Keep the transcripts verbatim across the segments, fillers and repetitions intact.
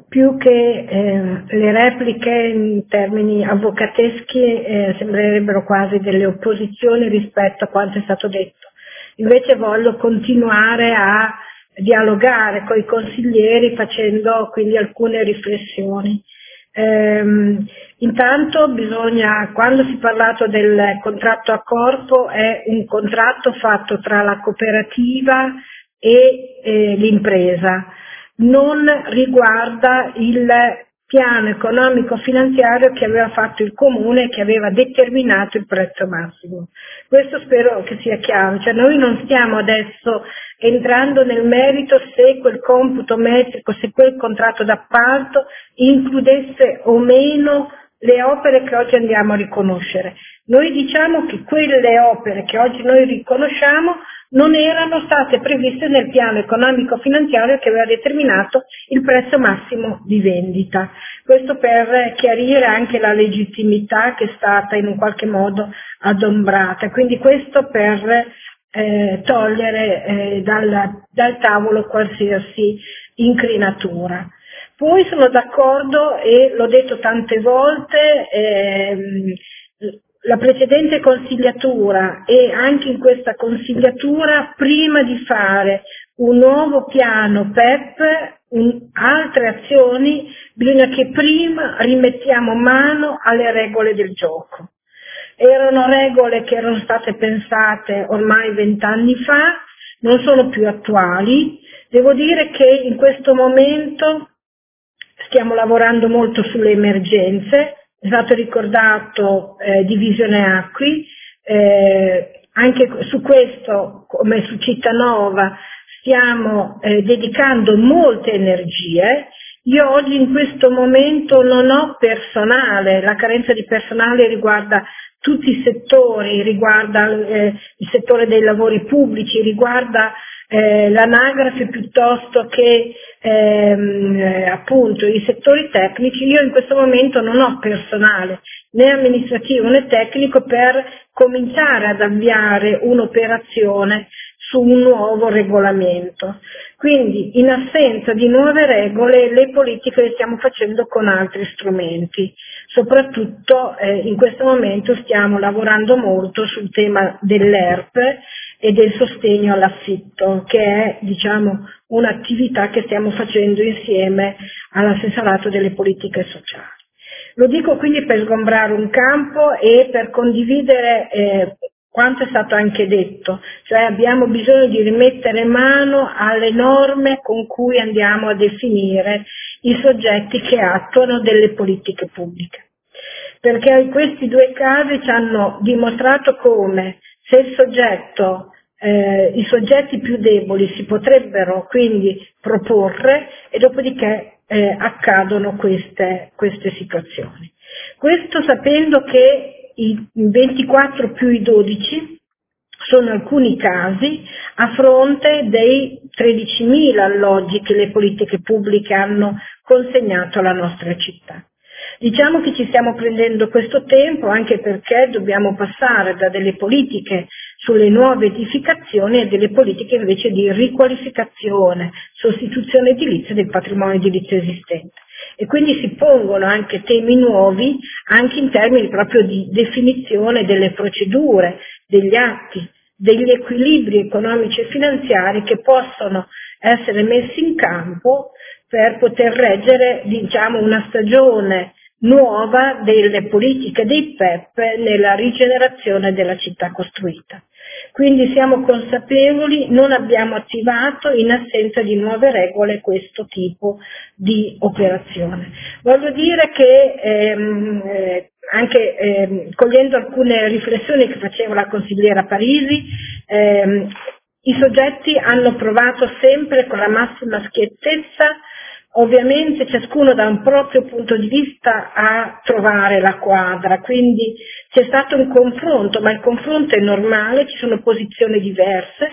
più che eh, le repliche in termini avvocateschi eh, sembrerebbero quasi delle opposizioni rispetto a quanto è stato detto. Invece voglio continuare a dialogare con i consiglieri facendo quindi alcune riflessioni. Ehm, intanto bisogna, quando si è parlato del contratto a corpo, è un contratto fatto tra la cooperativa e eh, l'impresa, non riguarda il piano economico finanziario che aveva fatto il comune e che aveva determinato il prezzo massimo. Questo spero che sia chiaro, cioè noi non stiamo adesso entrando nel merito se quel computo metrico, se quel contratto d'appalto includesse o meno le opere che oggi andiamo a riconoscere. Noi diciamo che quelle opere che oggi noi riconosciamo non erano state previste nel piano economico finanziario che aveva determinato il prezzo massimo di vendita. Questo per chiarire anche la legittimità che è stata in un qualche modo adombrata. Quindi questo per eh, togliere eh, dal, dal tavolo qualsiasi incrinatura. Poi sono d'accordo e l'ho detto tante volte, ehm, la precedente consigliatura e anche in questa consigliatura, prima di fare un nuovo piano P E P, un, altre azioni, bisogna che prima rimettiamo mano alle regole del gioco. Erano regole che erano state pensate ormai vent'anni fa, non sono più attuali. Devo dire che in questo momento stiamo lavorando molto sulle emergenze. È stato ricordato eh, divisione acqui, eh, anche su questo, come su Cittanova, stiamo eh, dedicando molte energie. Io oggi in questo momento non ho personale, la carenza di personale riguarda tutti i settori, riguarda eh, il settore dei lavori pubblici, riguarda eh, l'anagrafe piuttosto che ehm, eh, appunto i settori tecnici. Io in questo momento non ho personale né amministrativo né tecnico per cominciare ad avviare un'operazione su un nuovo regolamento. Quindi in assenza di nuove regole le politiche le stiamo facendo con altri strumenti. Soprattutto eh, in questo momento stiamo lavorando molto sul tema dell'E R P e del sostegno all'affitto, che è diciamo un'attività che stiamo facendo insieme all'assessorato delle politiche sociali. Lo dico quindi per sgombrare un campo e per condividere eh, quanto è stato anche detto, cioè abbiamo bisogno di rimettere mano alle norme con cui andiamo a definire i soggetti che attuano delle politiche pubbliche. Perché questi due casi ci hanno dimostrato come se il soggetto, eh, i soggetti più deboli si potrebbero quindi proporre e dopodiché eh, accadono queste, queste situazioni. Questo sapendo che i ventiquattro più i dodici sono alcuni casi a fronte dei tredicimila alloggi che le politiche pubbliche hanno consegnato alla nostra città. Diciamo che ci stiamo prendendo questo tempo anche perché dobbiamo passare da delle politiche sulle nuove edificazioni a delle politiche invece di riqualificazione, sostituzione edilizia del patrimonio edilizio esistente. E quindi si pongono anche temi nuovi anche in termini proprio di definizione delle procedure, degli atti, degli equilibri economici e finanziari che possono essere messi in campo per poter reggere diciamo una stagione nuova delle politiche dei P E P nella rigenerazione della città costruita. Quindi siamo consapevoli, non abbiamo attivato in assenza di nuove regole questo tipo di operazione. Voglio dire che ehm, eh, anche ehm, cogliendo alcune riflessioni che faceva la consigliera Parisi, ehm, i soggetti hanno provato sempre con la massima schiettezza, ovviamente ciascuno da un proprio punto di vista a trovare la quadra, quindi c'è stato un confronto, ma il confronto è normale, ci sono posizioni diverse,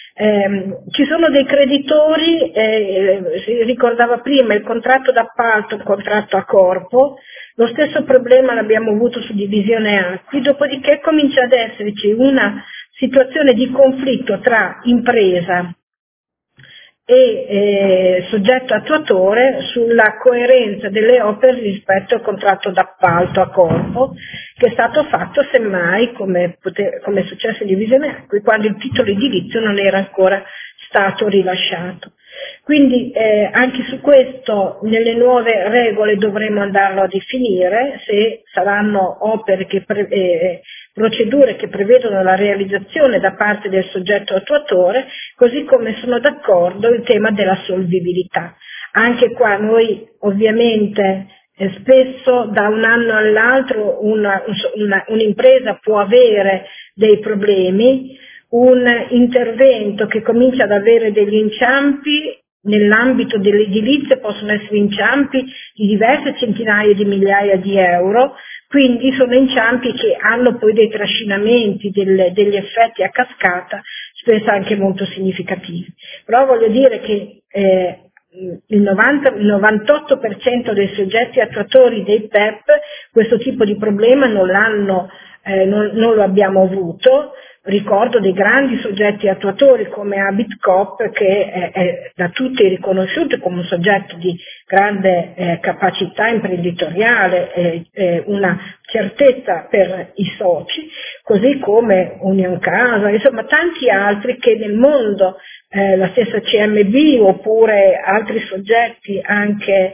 eh, ci sono dei creditori, eh, si ricordava prima il contratto d'appalto, il contratto a corpo, lo stesso problema l'abbiamo avuto su divisione acqui, dopodiché comincia ad esserci una situazione di conflitto tra impresa e eh, soggetto attuatore sulla coerenza delle opere rispetto al contratto d'appalto a corpo, che è stato fatto semmai, come, pote- come è successo in Divisione Acqui, quando il titolo edilizio non era ancora stato rilasciato. Quindi eh, anche su questo nelle nuove regole dovremo andarlo a definire, se saranno opere che pre- eh, procedure che prevedono la realizzazione da parte del soggetto attuatore, così come sono d'accordo il tema della solvibilità. Anche qua noi ovviamente eh, spesso da un anno all'altro una, una, un'impresa può avere dei problemi, un intervento che comincia ad avere degli inciampi nell'ambito dell'edilizia possono essere inciampi di diverse centinaia di migliaia di euro, quindi sono inciampi che hanno poi dei trascinamenti, delle, degli effetti a cascata, spesso anche molto significativi. Però voglio dire che eh, il, novanta, il novantotto per cento dei soggetti attuatori dei P E P questo tipo di problema non l'hanno, eh, non, non lo abbiamo avuto. Ricordo dei grandi soggetti attuatori come Abitcoop, che è, è da tutti riconosciuto come un soggetto di grande eh, capacità imprenditoriale, eh, eh, una certezza per i soci, così come Union Casa, insomma tanti altri che nel mondo, eh, la stessa C M B oppure altri soggetti anche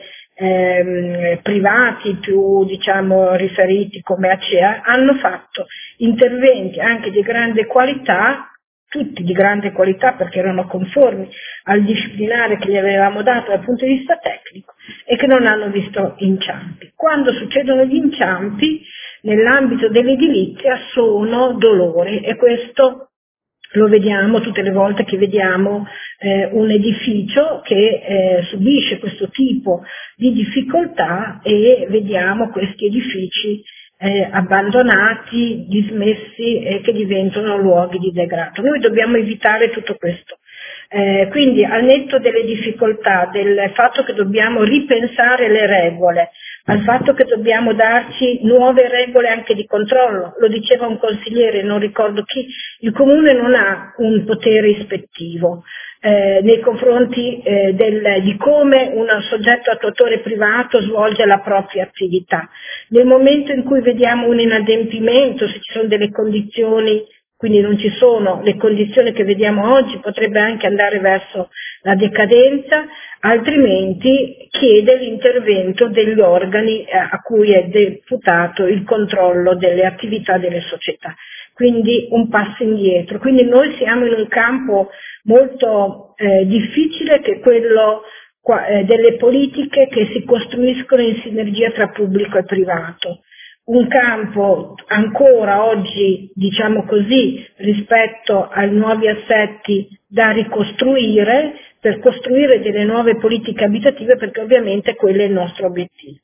Ehm, privati più diciamo riferiti come Acea hanno fatto interventi anche di grande qualità, tutti di grande qualità perché erano conformi al disciplinare che gli avevamo dato dal punto di vista tecnico e che non hanno visto inciampi. Quando succedono gli inciampi nell'ambito dell'edilizia sono dolori e questo lo vediamo tutte le volte che vediamo eh, un edificio che eh, subisce questo tipo di difficoltà e vediamo questi edifici eh, abbandonati, dismessi e che diventano luoghi di degrado. Noi dobbiamo evitare tutto questo. Eh, quindi al netto delle difficoltà, del fatto che dobbiamo ripensare le regole, al fatto che dobbiamo darci nuove regole anche di controllo, lo diceva un consigliere, non ricordo chi, il Comune non ha un potere ispettivo eh, nei confronti eh, del, di come un soggetto attuatore privato svolge la propria attività. Nel momento in cui vediamo un inadempimento, se ci sono delle condizioni, quindi non ci sono le condizioni che vediamo oggi, potrebbe anche andare verso la decadenza, altrimenti chiede l'intervento degli organi a cui è deputato il controllo delle attività delle società. Quindi un passo indietro. Quindi noi siamo in un campo molto eh, difficile che è quello qua, eh, delle politiche che si costruiscono in sinergia tra pubblico e privato. Un campo ancora oggi, diciamo così, rispetto ai nuovi assetti da ricostruire per costruire delle nuove politiche abitative perché ovviamente quello è il nostro obiettivo.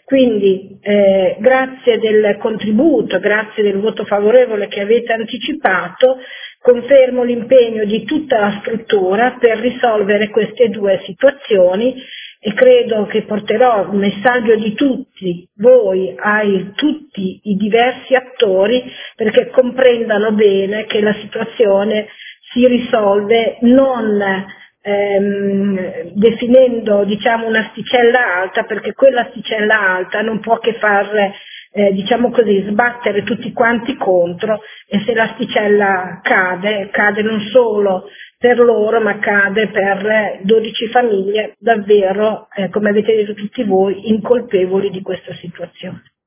Quindi eh, grazie del contributo, grazie del voto favorevole che avete anticipato, confermo l'impegno di tutta la struttura per risolvere queste due situazioni e credo che porterò un messaggio di tutti voi ai tutti i diversi attori perché comprendano bene che la situazione si risolve non ehm, definendo diciamo un'asticella alta perché quell'asticella alta non può che far eh, diciamo così sbattere tutti quanti contro e se l'asticella cade, cade non solo per loro ma cade per dodici famiglie davvero, eh, come avete detto tutti voi, incolpevoli di questa situazione.